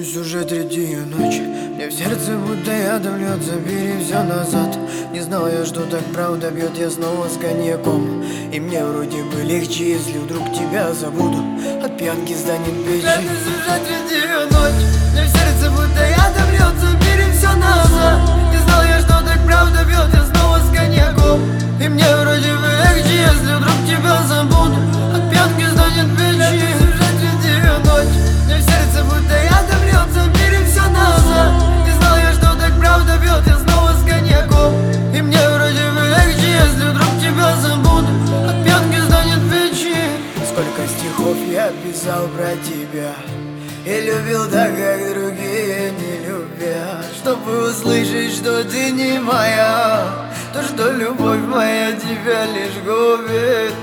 Клянусь, уже третью ночь. Мне в сердце будто ядом льет, забери все назад. Не знал я, что так правда бьет, я снова с коньяком. И мне вроде бы легче, если вдруг тебя забуду. От пьянки станет печень. Клянусь, уже третью ночь. Мне в сердце будто ядом льет, забери все назад. Не знал я, что так правда бьет, я снова с коньяком. И мне вроде бы легче, если вдруг тебя забуду. От пьянки станет печень. Клянусь, уже третью ночь. Мне в сердце будто ядом льет, забери все назад. Не знал я, что так правда бьет, я снова с коньяком. И мне вроде бы легче, если вдруг тебя забуду. От пьянки станет печень. Сколько стихов я писал про тебя и любил так, как другие не любят. Чтобы услышать, что ты не моя, то, что любовь моя тебя лишь губит.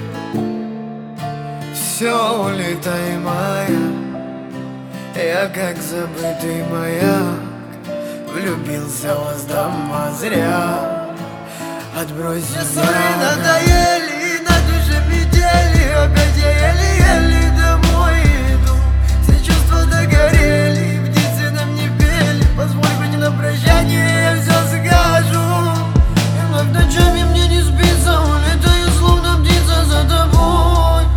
Все, улетай, моя, я как забытый маяк. Влюбился в вас дома зря. Отбрось Мне меня. ссоры надоели, на душе метели. Опять я еле-еле домой иду. Все чувства догорели, птицы нам не пели. Позволь быть на прощание, я все скажу. И вновь ночами мне не спится, улетаю словно птица за тобой.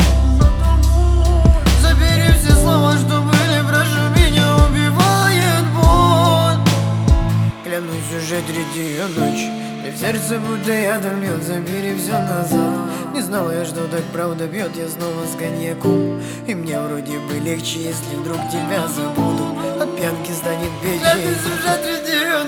Забери все слова, что были, прошу, меня убивает боль. Клянусь, уже третью ночь. Мне в сердце будто ядом льет, забери все назад. Не знал я, что так правда бьет, я снова с коньяком. И мне вроде бы легче, если вдруг тебя забуду. От пьянки станет печень. Клянусь, уже третью